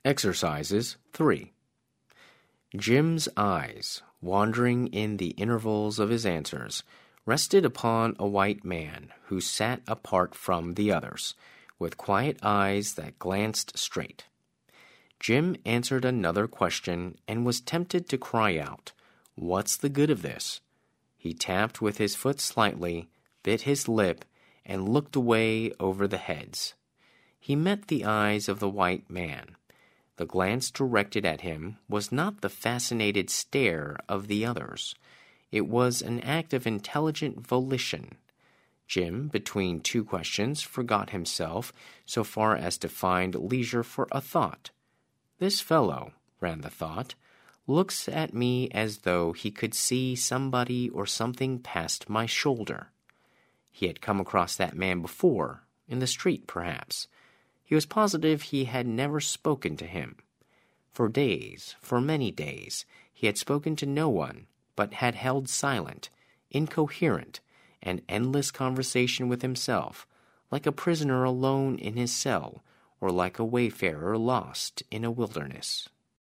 Exercises 3. Jim's eyes, wandering in the intervals of his answers, rested upon a white man who sat apart from the others, with quiet eyes that glanced straight. Jim answered another question and was tempted to cry out, "What's the good of this?" He tapped with his foot slightly, bit his lip, and looked away over the heads. He met the eyes of the white man. The glance directed at him was not the fascinated stare of the others. It was an act of intelligent volition. Jim, between two questions, forgot himself so far as to find leisure for a thought. "This fellow," ran the thought, "looks at me as though he could see somebody or something past my shoulder." He had come across that man before, in the street perhaps. He was positive he had never spoken to him. For days, for many days, he had spoken to no one, but had held silent, incoherent, and endless conversation with himself, like a prisoner alone in his cell, or like a wayfarer lost in a wilderness.